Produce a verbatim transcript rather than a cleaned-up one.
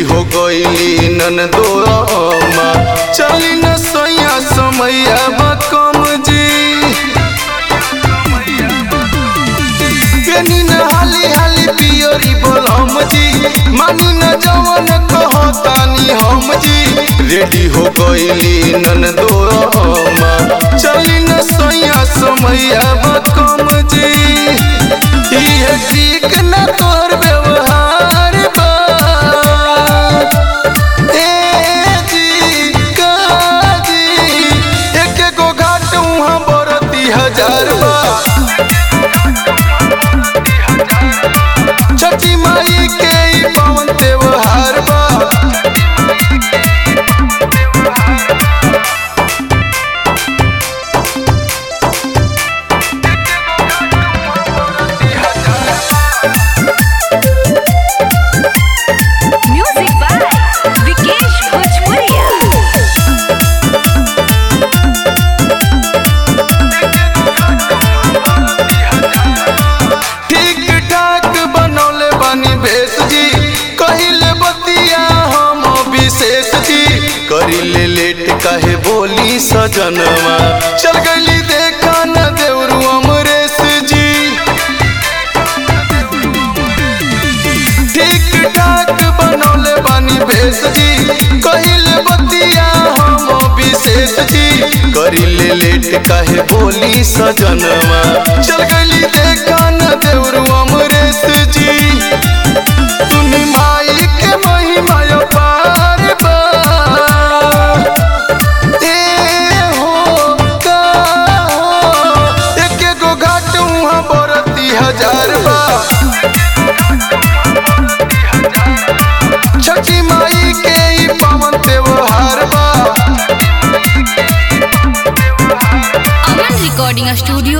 हो गईली ननदो अम्मा चली न सैया समैया बकम जी केनी न हाली हाली पियोरी बोलम जी मानी न जवन कहतानी हम जी रेडी हो गईली ननदो अम्मा चली न सैया समैया बकम जी ये ठीक न तोर व्यवहार बा ए जी का जी एक गो घाट उहाँ बरती हजार बा छठी माई के ई पावन त्योहार बा करी ले लेट काहे बोली सजनवा चल गली देखा न देवरू अमरेश जी ठीक ठाक बनौले बानी भेष जी कहिले बतिया हम विशेष जी करी ले लेट काहे बोली सजनवा चल गली देखा न देवरू अमरेश जी सुनी माई के महिमा पार बा हजार बा छठी माई के ई पावन त्योहार बा अमन रिकॉर्डिंग स्टूडियो।